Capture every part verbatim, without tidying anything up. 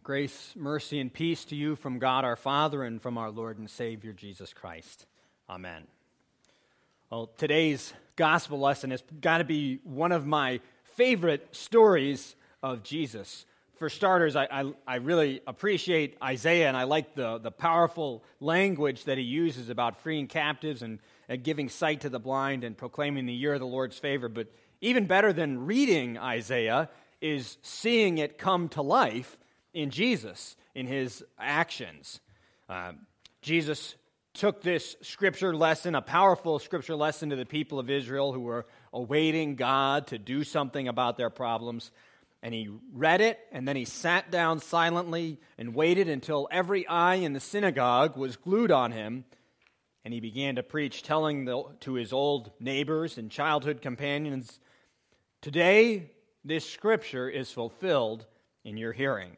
Grace, mercy, and peace to you from God our Father and from our Lord and Savior Jesus Christ. Amen. Well, today's gospel lesson has got to be one of my favorite stories of Jesus. For starters, I, I, I really appreciate Isaiah, and I like the, the powerful language that he uses about freeing captives and, and giving sight to the blind and proclaiming the year of the Lord's favor. But even better than reading Isaiah is seeing it come to life in Jesus, in his actions. Uh, Jesus took this scripture lesson, a powerful scripture lesson to the people of Israel who were awaiting God to do something about their problems, and he read it, and then he sat down silently and waited until every eye in the synagogue was glued on him, and he began to preach, telling the, to his old neighbors and childhood companions, "Today, this scripture is fulfilled in your hearing."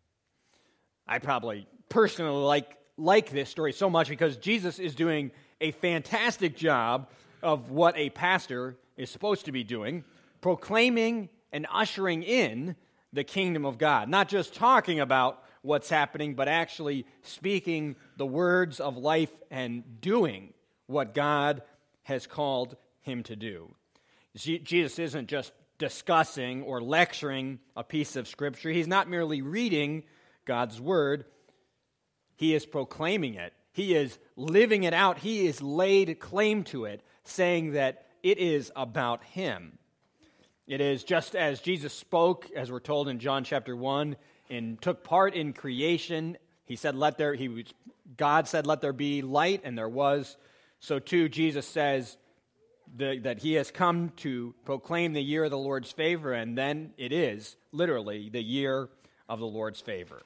I probably personally like, like this story so much because Jesus is doing a fantastic job of what a pastor is supposed to be doing, proclaiming and ushering in the kingdom of God. Not just talking about what's happening, but actually speaking the words of life and doing what God has called him to do. Jesus isn't just discussing or lecturing a piece of scripture. He's not merely reading God's word. He is proclaiming it. He is living it out. He is laid claim to it, saying that it is about him. It is just as Jesus spoke, as we're told in John chapter one, and took part in creation. He said, "Let there." He was, God said, "Let there be light," and there was. So too, Jesus says the, that he has come to proclaim the year of the Lord's favor, and then it is literally the year of the Lord's favor.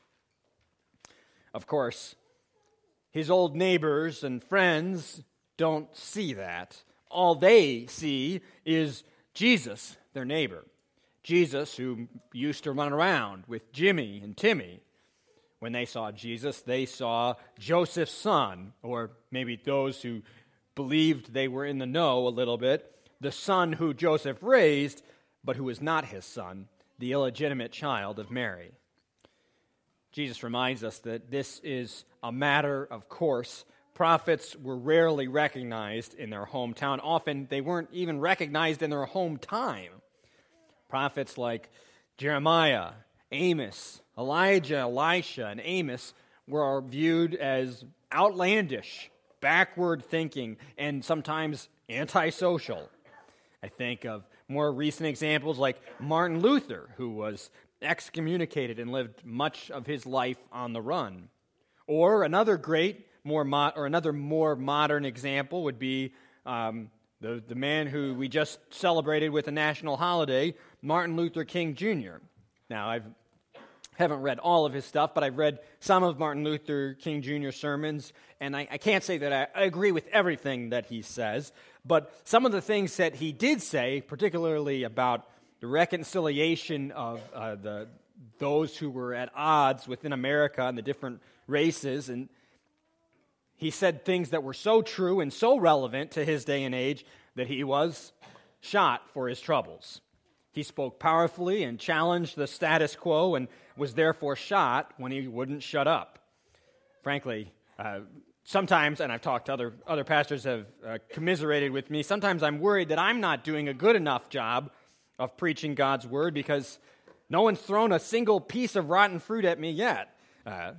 Of course, his old neighbors and friends don't see that. All they see is Jesus, their neighbor. Jesus, who used to run around with Jimmy and Timmy. When they saw Jesus, they saw Joseph's son, or maybe those who believed they were in the know a little bit, the son who Joseph raised, but who was not his son, the illegitimate child of Mary. Jesus reminds us that this is a matter of course. Prophets were rarely recognized in their hometown. Often they weren't even recognized in their home time. Prophets like Jeremiah, Amos, Elijah, Elisha, and Amos were viewed as outlandish, backward thinking, and sometimes antisocial. I think of more recent examples like Martin Luther, who was excommunicated and lived much of his life on the run. Or another great, more mo- or another more modern example would be um, the, the man who we just celebrated with a national holiday, Martin Luther King Junior Now, I haven't read all of his stuff, but I've read some of Martin Luther King Junior's sermons, and I, I can't say that I, I agree with everything that he says, but some of the things that he did say, particularly about the reconciliation of uh, the those who were at odds within America and the different races, and he said things that were so true and so relevant to his day and age that he was shot for his troubles. He spoke powerfully and challenged the status quo and was therefore shot when he wouldn't shut up. Frankly, uh, sometimes, and I've talked to other, other pastors have uh, commiserated with me, sometimes I'm worried that I'm not doing a good enough job of preaching God's word because no one's thrown a single piece of rotten fruit at me yet. Uh,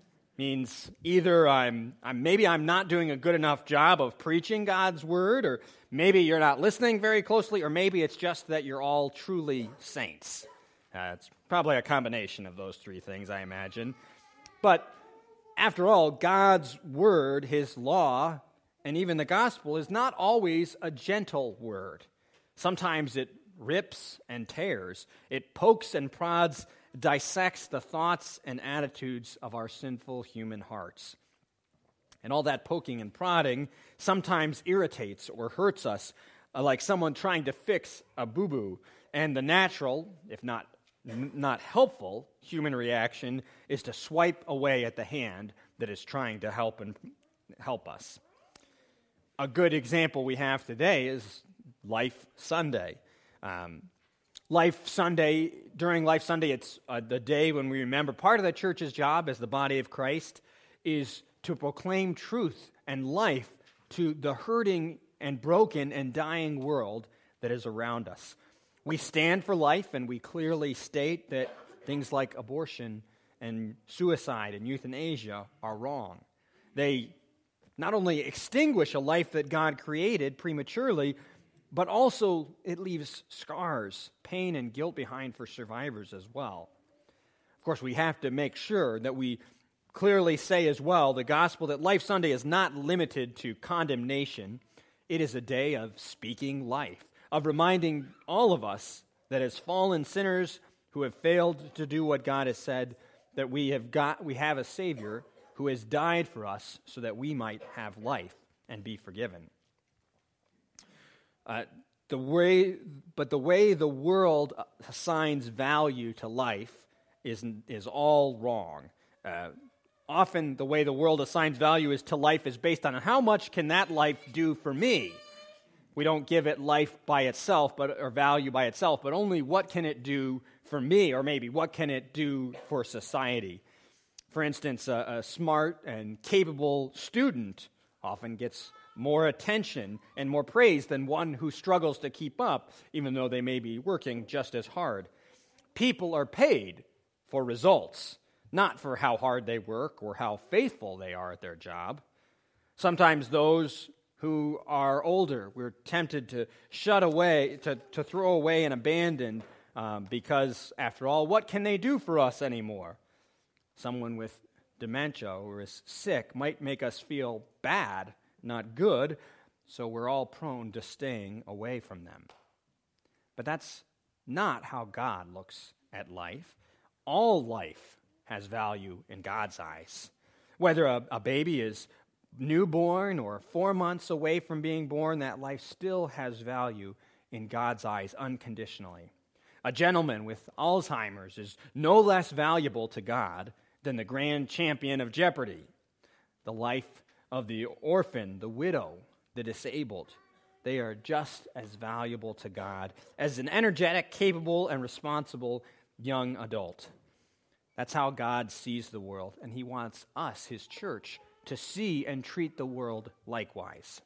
means either I'm, I'm maybe I'm not doing a good enough job of preaching God's word, or maybe you're not listening very closely, or maybe it's just that you're all truly saints. Uh, it's probably a combination of those three things, I imagine. But after all, God's word, his law, and even the gospel is not always a gentle word. Sometimes it rips and tears. It pokes and prods, dissects the thoughts and attitudes of our sinful human hearts. And all that poking and prodding sometimes irritates or hurts us, uh, like someone trying to fix a boo-boo. And the natural, if not n- not helpful, human reaction is to swipe away at the hand that is trying to help and help us. A good example we have today is Life Sunday. Um, Life Sunday, during Life Sunday, it's uh, the day when we remember part of the church's job as the body of Christ is to proclaim truth and life to the hurting and broken and dying world that is around us. We stand for life, and we clearly state that things like abortion and suicide and euthanasia are wrong. They not only extinguish a life that God created prematurely, but also it leaves scars, pain, and guilt behind for survivors as well. Of course, we have to make sure that we clearly say as well the gospel that Life Sunday is not limited to condemnation. It is a day of speaking life, of reminding all of us that as fallen sinners who have failed to do what God has said, that we have got we have a Savior who has died for us so that we might have life and be forgiven. Uh, the way, but the way the world assigns value to life is is all wrong. Uh, often, the way the world assigns value is to life is based on how much can that life do for me. We don't give it life by itself, but or value by itself, but only what can it do for me, or maybe what can it do for society. For instance, a, a smart and capable student often gets more attention and more praise than one who struggles to keep up, even though they may be working just as hard. People are paid for results, not for how hard they work or how faithful they are at their job. Sometimes those who are older, we're tempted to shut away, to, to throw away and abandon um, because, after all, what can they do for us anymore? Someone with dementia or is sick might make us feel bad, not good, so we're all prone to staying away from them. But that's not how God looks at life. All life has value in God's eyes. Whether a, a baby is newborn or four months away from being born, that life still has value in God's eyes unconditionally. A gentleman with Alzheimer's is no less valuable to God than the grand champion of Jeopardy. The life of the orphan, the widow, the disabled, they are just as valuable to God as an energetic, capable, and responsible young adult. That's how God sees the world, and He wants us, His church, to see and treat the world likewise.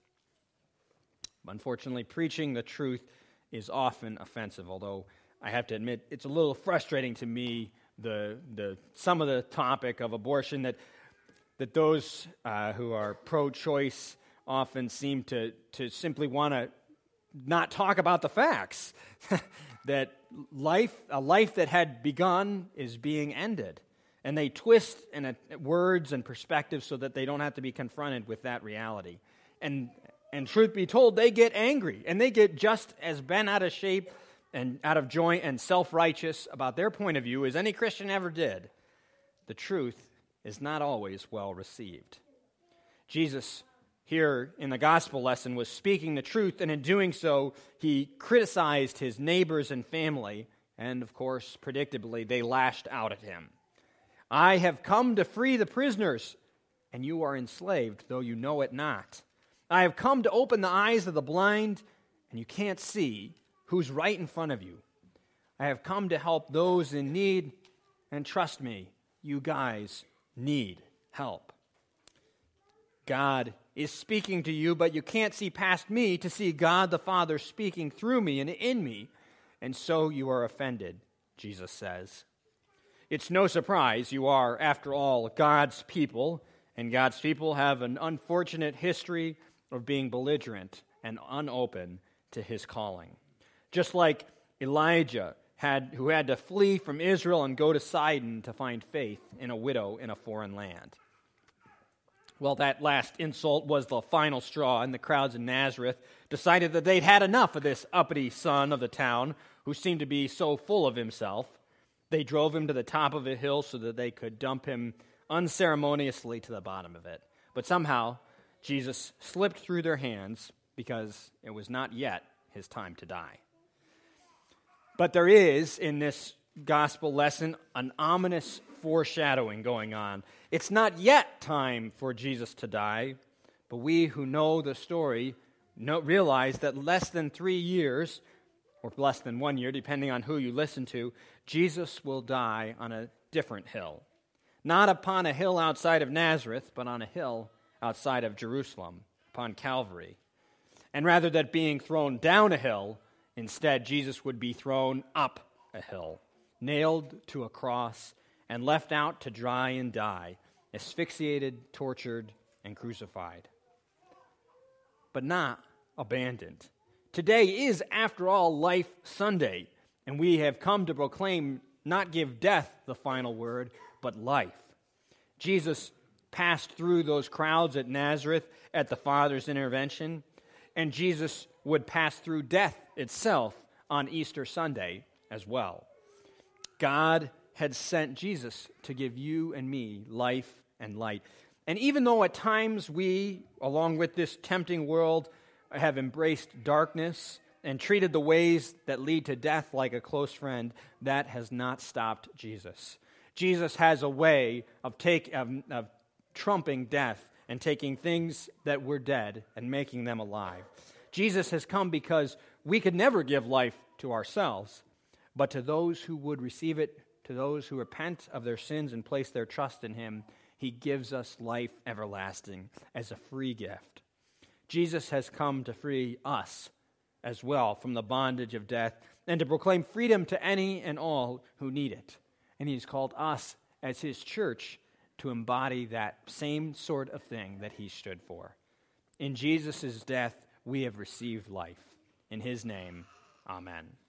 Unfortunately, preaching the truth is often offensive, although I have to admit it's a little frustrating to me, the the some of the topic of abortion, that that those uh, who are pro-choice often seem to, to simply want to not talk about the facts, that life a life that had begun is being ended. And they twist in a, words and perspectives so that they don't have to be confronted with that reality. And and truth be told, they get angry, and they get just as bent out of shape and out of joint and self-righteous about their point of view as any Christian ever did. The truth is not always well received. Jesus, here in the gospel lesson, was speaking the truth, and in doing so, he criticized his neighbors and family, and of course, predictably, they lashed out at him. I have come to free the prisoners, and you are enslaved, though you know it not. I have come to open the eyes of the blind, and you can't see who's right in front of you. I have come to help those in need, and trust me, you guys need help. God is speaking to you, but you can't see past me to see God the Father speaking through me and in me, and so you are offended, Jesus says. It's no surprise you are, after all, God's people, and God's people have an unfortunate history of being belligerent and unopen to His calling. Just like Elijah, had, who had to flee from Israel and go to Sidon to find faith in a widow in a foreign land. Well, that last insult was the final straw, and the crowds in Nazareth decided that they'd had enough of this uppity son of the town who seemed to be so full of himself. They drove him to the top of a hill so that they could dump him unceremoniously to the bottom of it. But somehow, Jesus slipped through their hands because it was not yet his time to die. But there is, in this gospel lesson, an ominous foreshadowing going on. It's not yet time for Jesus to die, but we who know the story know, realize that less than three years or less than one year, depending on who you listen to, Jesus will die on a different hill. Not upon a hill outside of Nazareth, but on a hill outside of Jerusalem, upon Calvary. And rather than being thrown down a hill, instead Jesus would be thrown up a hill, nailed to a cross, and left out to dry and die, asphyxiated, tortured, and crucified. But not abandoned. Today is, after all, Life Sunday, and we have come to proclaim, not give death the final word, but life. Jesus passed through those crowds at Nazareth at the Father's intervention, and Jesus would pass through death itself on Easter Sunday as well. God had sent Jesus to give you and me life and light. And even though at times we, along with this tempting world, have embraced darkness and treated the ways that lead to death like a close friend, that has not stopped Jesus. Jesus has a way of, take, of, of trumping death and taking things that were dead and making them alive. Jesus has come because we could never give life to ourselves, but to those who would receive it, to those who repent of their sins and place their trust in him, he gives us life everlasting as a free gift. Jesus has come to free us as well from the bondage of death and to proclaim freedom to any and all who need it. And he's called us as his church to embody that same sort of thing that he stood for. In Jesus' death, we have received life. In his name, amen.